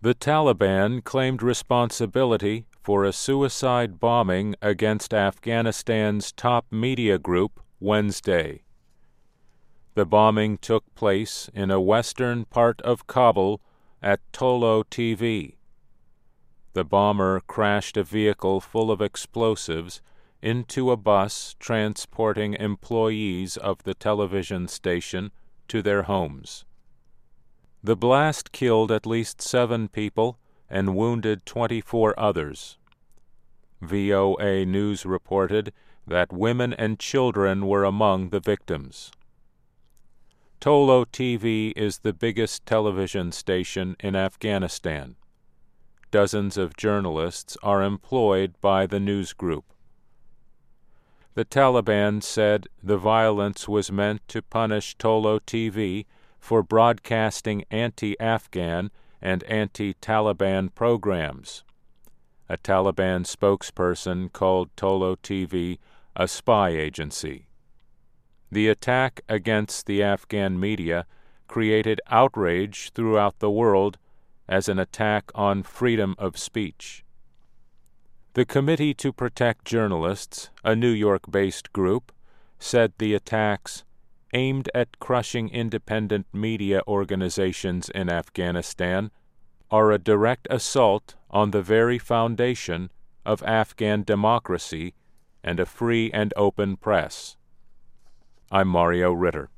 The Taliban claimed responsibility for a suicide bombing against Afghanistan's top media group Wednesday. The bombing took place in a western part of Kabul at Tolo TV. The bomber crashed a vehicle full of explosives into a bus transporting employees of the television station to their homes. The blast killed at least 7 people and wounded 24 others. VOA News reported that women and children were among the victims. Tolo TV is the biggest television station in Afghanistan. Dozens of journalists are employed by the news group. The Taliban said the violence was meant to punish Tolo TV for broadcasting anti-Afghan and anti-Taliban programs. A Taliban spokesperson called Tolo TV a spy agency. The attack against the Afghan media created outrage throughout the world as an attack on freedom of speech. The Committee to Protect Journalists, a New York-based group, said the attacks aimed at crushing independent media organizations in Afghanistan are a direct assault on the very foundation of Afghan democracy and a free and open press. I'm Mario Ritter.